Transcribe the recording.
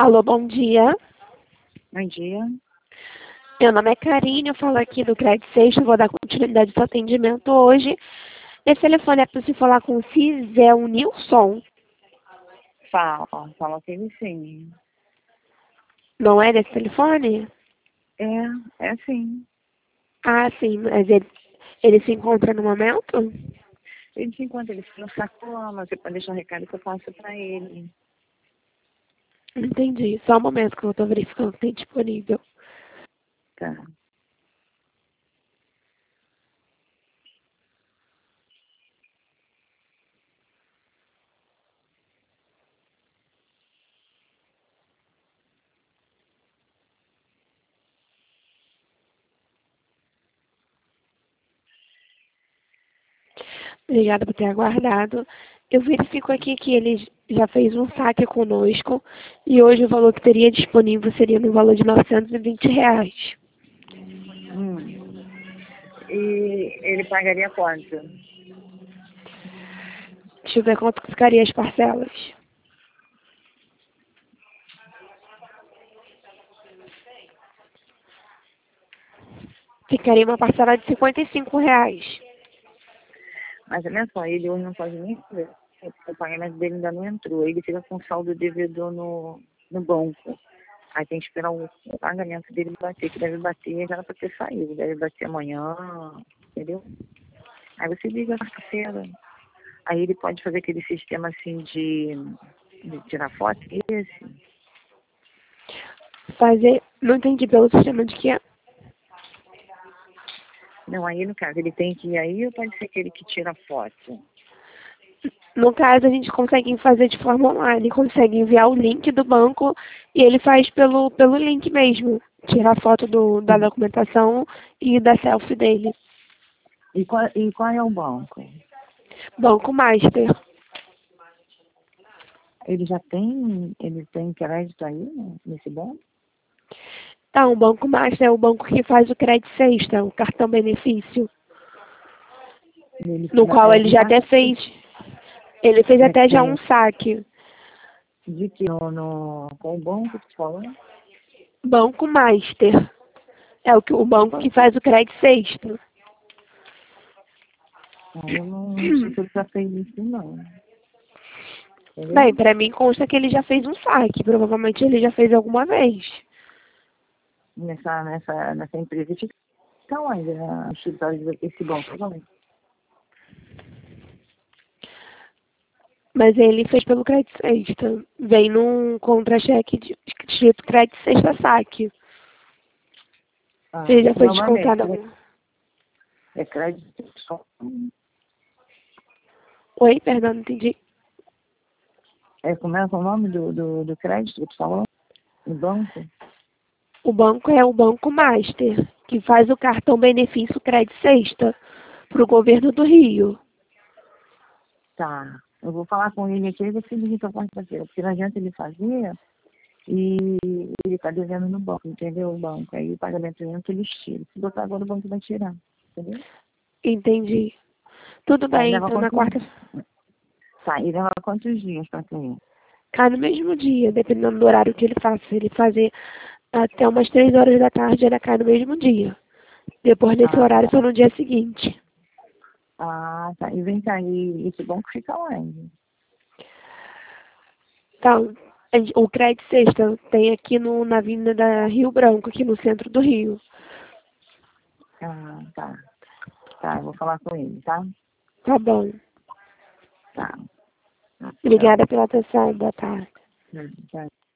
Alô, bom dia. Bom dia. Meu nome é Karine, eu falo aqui do Crédito Sexta, vou dar continuidade ao seu atendimento hoje. Esse telefone é para você falar com o Cisel Nilson. Fala que ele sim. Não é desse telefone? É sim. Ah, sim, mas ele se encontra no momento? Ele se encontra, ele fica no sacola, você pode deixar um recado que eu passo pra ele. Entendi, só um momento que eu estou verificando se tem disponível. Tá. Obrigada por ter aguardado. Eu verifico aqui que ele já fez um saque conosco e hoje o valor que teria disponível seria no valor de R$ 920. E ele pagaria quanto? Deixa eu ver quanto que ficaria as parcelas. Ficaria uma parcela de R$ 55. Mas olha só, ele hoje não pode nem ver. O pagamento dele ainda não entrou. Ele fica com saldo devedor no banco. Aí tem que esperar o pagamento dele bater, que deve bater, já era pra ter saído. Deve bater amanhã, entendeu? Aí você liga quarta-feira. Aí ele pode fazer aquele sistema assim de tirar foto, esse. Fazer, não entendi pelo sistema de que é. Não, aí no caso, ele tem que ir aí ou pode ser aquele que tira foto? No caso, a gente consegue fazer de forma online, consegue enviar o link do banco e ele faz pelo link mesmo. Tirar foto da documentação e da selfie dele. E qual é o banco? Banco Master. Ele tem crédito aí, né, nesse banco? Então, o Banco Master é o banco que faz o Crédito Sexta, o cartão benefício, no qual ele já até fez. Ele fez até já um saque. De que com o banco que tu falou? Banco Master. É o banco que faz o Crédito Sexta. Eu não sei se ele já fez isso, não. Entendeu? Bem, para mim consta que ele já fez um saque. Provavelmente ele já fez alguma vez. Nessa empresa fica onde, né? O escritório desse banco, realmente. Mas ele fez pelo Crédito Sexta. Vem num contra-cheque escrito Crédito Sexta Saque. Ele já foi Novamente, descontado algum. é crédito só. Oi, perdão, não entendi. Como é que é o nome do crédito que tu falou? No banco? O banco é o Banco Master, que faz o cartão benefício Crédito Sexta para o governo do Rio. Tá. Eu vou falar com ele aqui e você liga pra quarta-feira, porque não adianta ele fazer e ele tá devendo no banco, entendeu? O banco. Aí o pagamento entra, eles tiram. Se botar agora, o banco vai tirar, entendeu? Entendi. Tudo Aí bem, leva então na quantos quarta. dias? Tá, e leva quantos dias pra ter? Cai no mesmo dia, dependendo do horário que ele faça. Se ele fazer até umas 3 horas da tarde, ela cai no mesmo dia. Depois desse Ah, horário, tá. só no dia seguinte. Ah, tá. E vem cá, e esse banco fica onde? Então, o Crédito Sexta tem aqui na Avenida da Rio Branco, aqui no centro do Rio. Ah, tá. Tá, eu vou falar com ele, tá? Tá bom. Tá. Tchau. Obrigada pela atenção. Boa tarde. Tchau.